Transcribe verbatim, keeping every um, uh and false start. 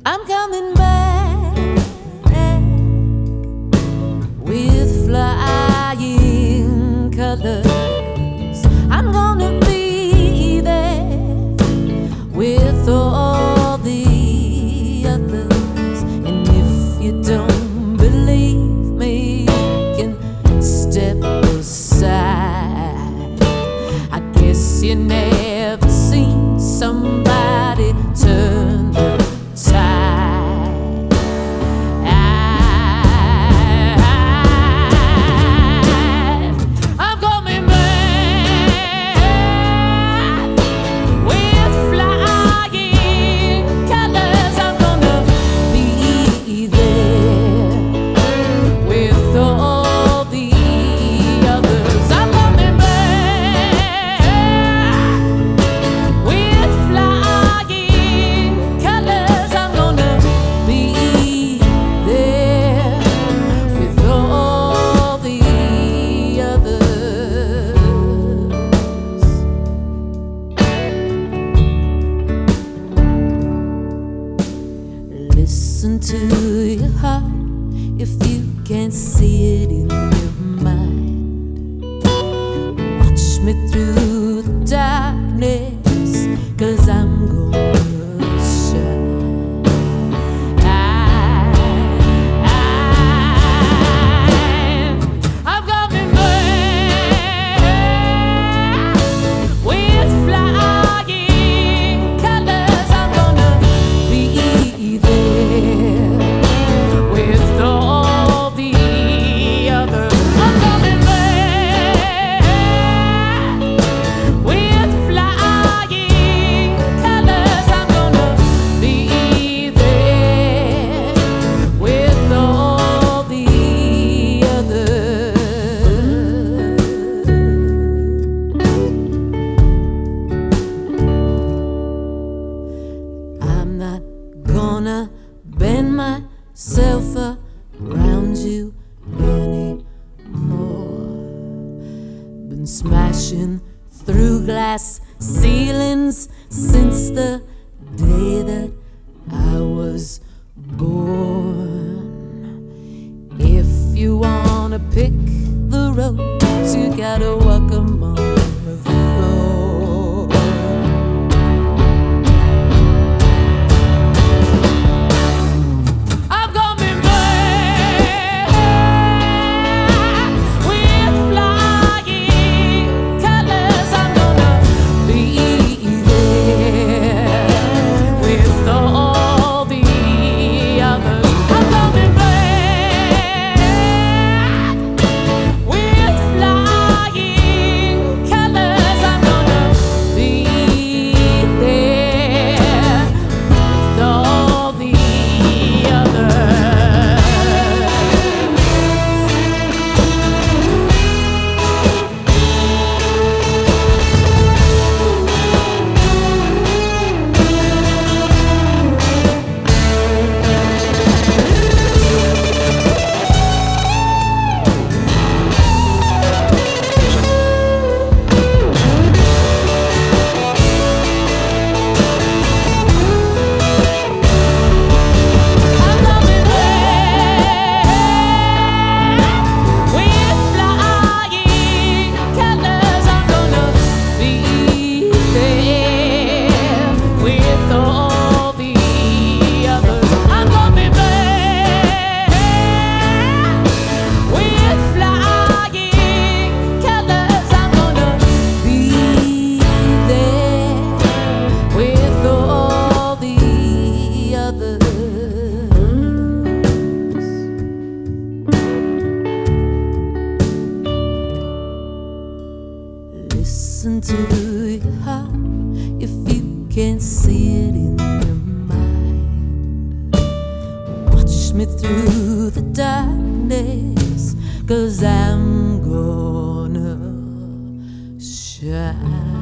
I'm coming back with flying colors. I'm gonna be there with all the others. And if you don't believe me, you can step aside. I guess you never seen somebody turn the tide. I, I'm coming back with flying colors. I'm gonna be there with all the others. I'm coming back with flying colors. I'm gonna be there with all the others. Listen to your heart if you can't see it in your mind. Watch me through the darkness, 'cause I'm gonna shine. I, I, I'm coming back with flying colors. I'm gonna be there with all the others. I'm coming back with flying colors. I'm gonna be there with all the others. I'm not gonna bend myself around you anymore. Been smashing through glass ceilings since the day that I was born. If you wanna pick the roads, you gotta walk 'em on the floor. I'm coming back with flying colors. I'm gonna be there with all the others. I'm coming back with flying colors. I'm gonna be there with all the others. I'm coming back with flying colors. I'm gonna be there with all the others. I'm coming back with flying colors. I'm gonna be there with all the others. Listen to your heart if you can't see it in your mind. Watch me through the darkness, 'cause I'm gonna shine.